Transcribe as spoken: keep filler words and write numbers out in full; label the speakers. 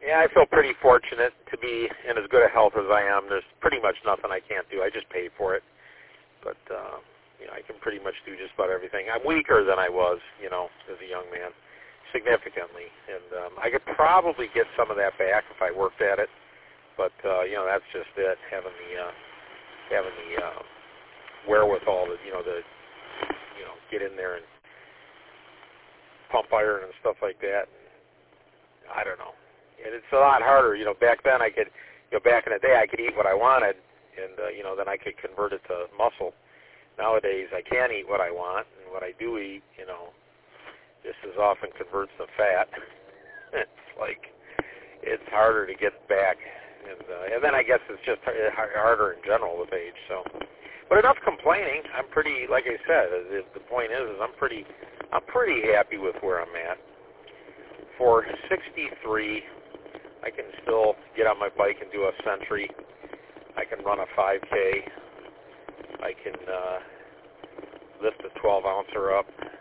Speaker 1: Yeah, I feel pretty fortunate to be in as good a health as I am. There's pretty much nothing I can't do. I just pay for it. But, uh, you know, I can pretty much do just about everything. I'm weaker than I was, you know, as a young man, significantly. And um, I could probably get some of that back if I worked at it. But, uh, you know, that's just it, having the, uh, having the uh, wherewithal to, you know, to, you know, get in there and pump iron and stuff like that. I don't know. And it's a lot harder. You know, back then I could, you know, back in the day I could eat what I wanted, and, uh, you know, then I could convert it to muscle. Nowadays I can't eat what I want, and what I do eat, you know, just as often converts to fat. It's like, it's harder to get back. And, uh, and then I guess it's just harder in general with age. So, but enough complaining. I'm pretty, like I said, the, the point is, is I'm pretty, I'm pretty happy with where I'm at. For sixty-three, I can still get on my bike and do a century. I can run a five K. I can uh, lift a twelve ouncer up.